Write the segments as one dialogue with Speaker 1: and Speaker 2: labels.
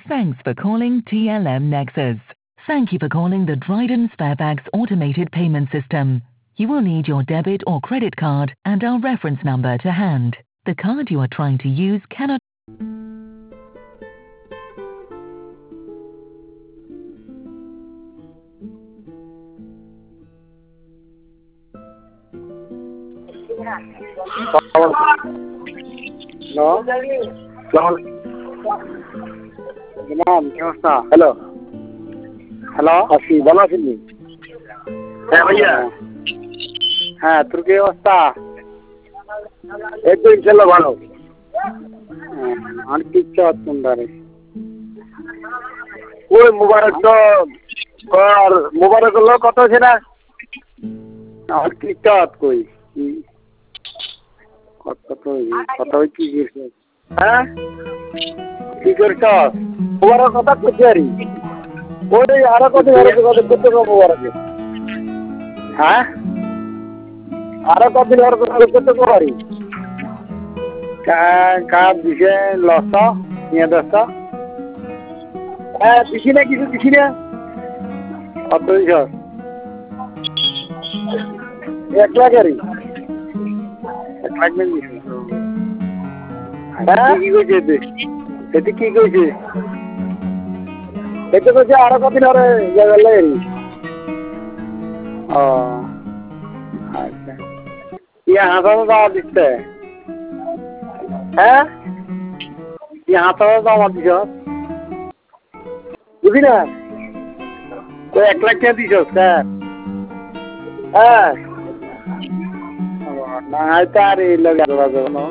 Speaker 1: Thanks for calling TLM Nexus. Thank you for calling the Dryden Sparebags automated payment system. You will need your debit or credit card and our reference number to hand. The card you are trying to use cannot...
Speaker 2: hello hello আসি ভালো আছেন হ্যাঁ ভাইয়া হ্যাঁ তোর কি অবস্থা একদম ইনশাআল্লাহ ভালো আর কি চাস তোমরা ওই মোবারক তো আর মোবারক হলো কত আছে না আর কি চাস কই কত কি করছিস হ্যাঁ কি করছস মোবারক কথা কইছি আরে ওই আর কত করতে মোবারক হ্যাঁ আর কত করতে পারি কা দিছে লস নিয়ে দস্ত হ্যাঁ দিছি না কিছু দিছি না কত দিছ 1 লাখ আরে 1 লাখ নেই কি কইছে এতে কি কইছে এতে কইছে আর কতদিন ধরে গেলে ও আচ্ছা यहाँ तो दावा दिखते है यहाँ तो दावा दिखो बुझी ना कोई 1 लाख क्या दिखो ना तारे लगा दो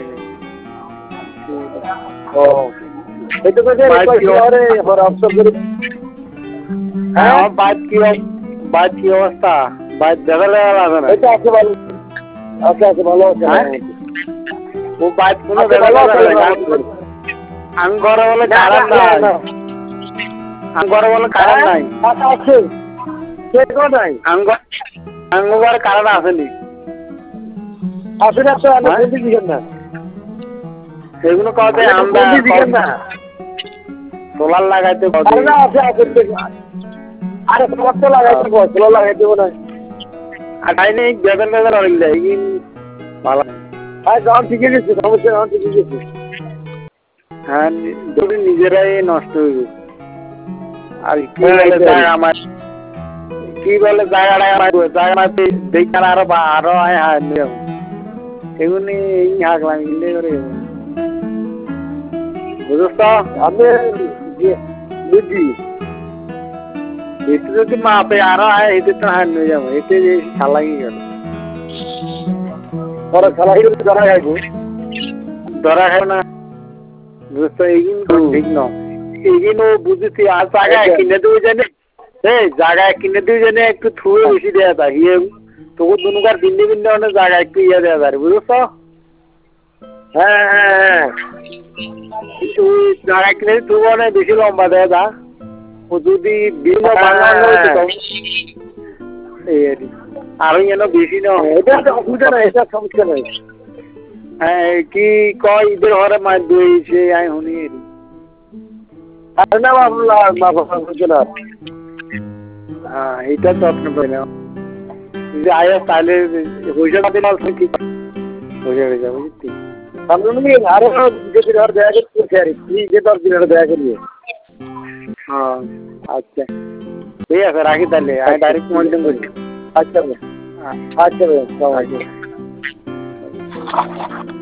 Speaker 2: ओ ये तो कैसे और अफसर करो हाँ बात की अवस्था बात जगह लगा ना এটা আছে ভালো আছে ভালো আছে ও বাত কোনো ভালো আছে আমি ঘরে বলে কারণ নাই আমি ঘরে বলে কারণ নাই আছে কে কোথায় আমি ঘরে কারণ আসেনি আসলে তো আমি বলতে দিবেন না সেগুলো কবে আমরা দিবেন না সোলার লাগাইতে কবে না আছে আরে সোলার তো লাগাইতে সোলার লাগাইতে না আটাইনে বেদন হইল ইন ভালো আর গান ঠিক আছে সমস্যা গান ঠিক আছে হ্যাঁ যদি নিজেরাই নষ্ট হইবে আর কি বলে জায়গা আমার কি বলে জায়গাটা আমার জায়গাতে দেখার আরো আয় হ্যাঁ নিয়ম এগুনি এই হাগলাম গিলে করে বুঝছো আমি বুঝি এতে যদি মাপে আরো আয় এতে তো হার নিয়ে যাবো এতে যে ছালাগি গেল পরে ছালাগি ধরা খাইবো ধরা খাই না বুঝতো এগিন ঠিক ন এগিন ও বুঝেছি আর জায়গায় কিনে দেবো জানে জায়গায় কিনে দেবো জানে একটু থুয়ে বেশি দেওয়া যায় ইয়ে তবু দুনুকার বিন্দু বিন্দু অনেক জায়গায় একটু ইয়ে দেওয়া যায় বুঝছো হ্যাঁ কিন্তু জায়গা কিনে তবু অনেক বেশি লম্বা দেওয়া যা ও যদি বিভিন্ন আরো যেন বেশি না এটা তো অসুবিধা নাই এটা সমস্যা নাই হ্যাঁ কি কয় ঈদের ঘরে মাছ দিয়েছে আমি শুনি আর না হ্যাঁ এটা তো আপনার পাই না যদি আয়া তাহলে পয়সা কাটে না কি পয়সা হয়ে যাবে বুঝছি সামনে আরো যদি ঘর দেয়া করতে আর কি যে 10 দিনের দেয়া করিয়ে হ্যাঁ আচ্ছা ঠিক আছে রাখি তাহলে আমি ডাইরেক্ট মেনটেন করি আচ্ছা আচ্ছা ভাই আসসালামু আলাইকুম